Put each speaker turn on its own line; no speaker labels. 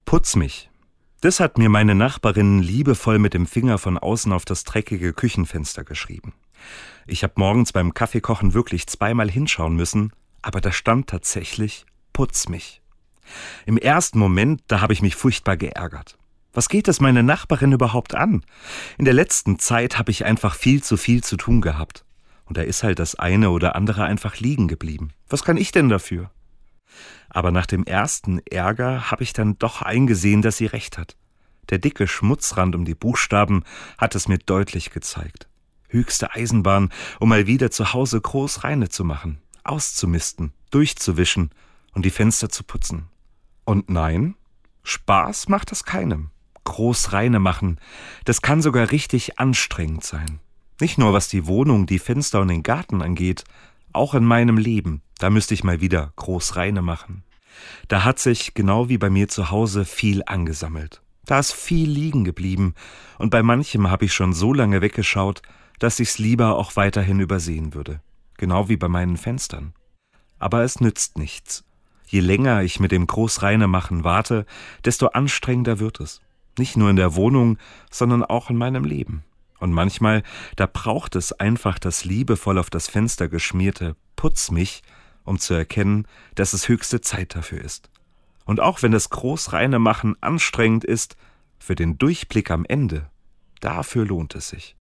Putz mich. Das hat mir meine Nachbarin liebevoll mit dem Finger von außen auf das dreckige Küchenfenster geschrieben. Ich habe morgens beim Kaffeekochen wirklich zweimal hinschauen müssen, aber da stand tatsächlich Putz mich. Im ersten Moment, da habe ich mich furchtbar geärgert. Was geht es meine Nachbarin überhaupt an? In der letzten Zeit habe ich einfach viel zu tun gehabt. Und da ist halt das eine oder andere einfach liegen geblieben. Was kann ich denn dafür? Aber nach dem ersten Ärger habe ich dann doch eingesehen, dass sie recht hat. Der dicke Schmutzrand um die Buchstaben hat es mir deutlich gezeigt. Höchste Eisenbahn, um mal wieder zu Hause groß reine zu machen, auszumisten, durchzuwischen und die Fenster zu putzen. Und nein, Spaß macht das keinem. Groß reine machen, das kann sogar richtig anstrengend sein. Nicht nur was die Wohnung, die Fenster und den Garten angeht, auch in meinem Leben, da müsste ich mal wieder groß reine machen. Da hat sich, genau wie bei mir zu Hause, viel angesammelt. Da ist viel liegen geblieben und bei manchem habe ich schon so lange weggeschaut, dass ich's lieber auch weiterhin übersehen würde. Genau wie bei meinen Fenstern. Aber es nützt nichts. Je länger ich mit dem Großreinemachen warte, desto anstrengender wird es. Nicht nur in der Wohnung, sondern auch in meinem Leben. Und manchmal, da braucht es einfach das liebevoll auf das Fenster geschmierte Putz mich, um zu erkennen, dass es höchste Zeit dafür ist. Und auch wenn das Großreinemachen anstrengend ist, für den Durchblick am Ende, dafür lohnt es sich.